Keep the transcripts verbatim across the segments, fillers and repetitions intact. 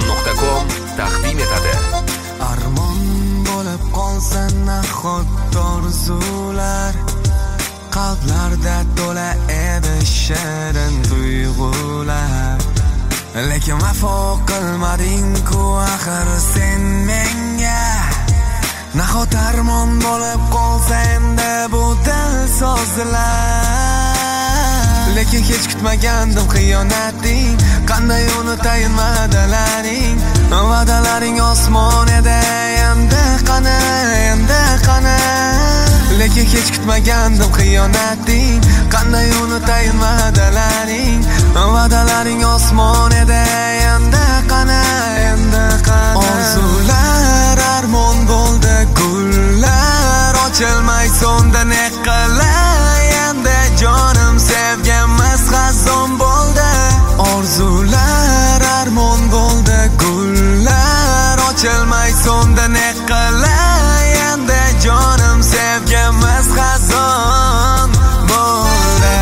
nuqta com taqdim etadi. Armon bo'lib qolsa nahot orzular, qalblarda to'la edi shirin tuyg'ular. Lekin vafo qilmading-ku axir sen menga. Nahot armon bo'lib qolsa endi bu dil so'zlar. Lekin hech kutmagandim xiyonating, qanday unutayin va'dalaring. Va'dalaring osmon edi, endi qani, endi qani. Lekin hech kutmagandim xiyonating, qanday unutayin va'dalaring. Va'dalaring osmon edi, endi qani, endi qani. Orzular armon bo'ldi, gullar ochilmay so'nda ne qilay endi jonim sevganmas xazon bo'ldi. Orzular armon bo'ldi, gullar ochilmay so'nda ne qilay endi jonim sevganmas xazon bo'ldi.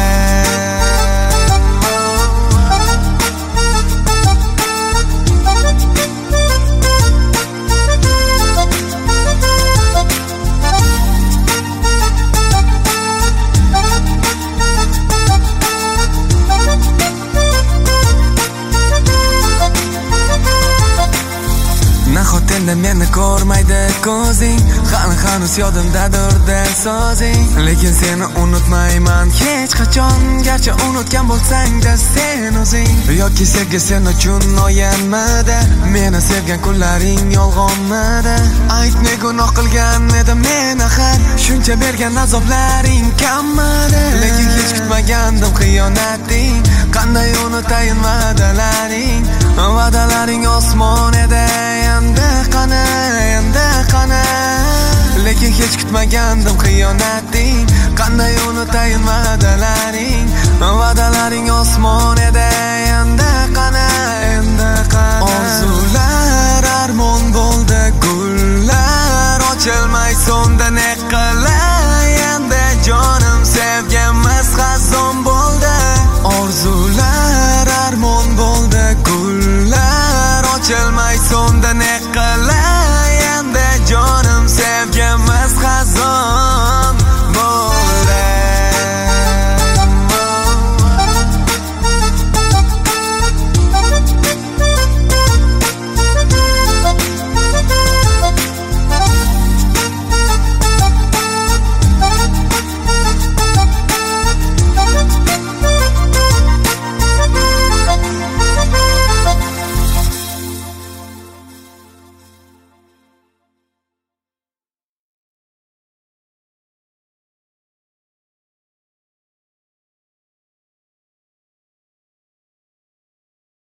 Nahot endi meni ko'rmaydi ko'zing, hali hanuz yodimdadir dil so'zing. Lekin seni unutmayman hech qachon, garchi unutgan bo'lsang-da sen o'zing. Yoki sevgi sen uchun o'yinmidi, meni sevgan kunlaring yolg'onmidi. Ayt, ne gunoh qilgan edim men axir, shuncha bergan azoblaring kammidi. Lekin hech kutmagandim xiyonating, qanday unutayin va'dalaring. Va'dalaring osmon edi, endi qani, endi qani. Lekin hech kutmagandim xiyonating, qanday unutayin va'dalaring. Va'dalaring osmon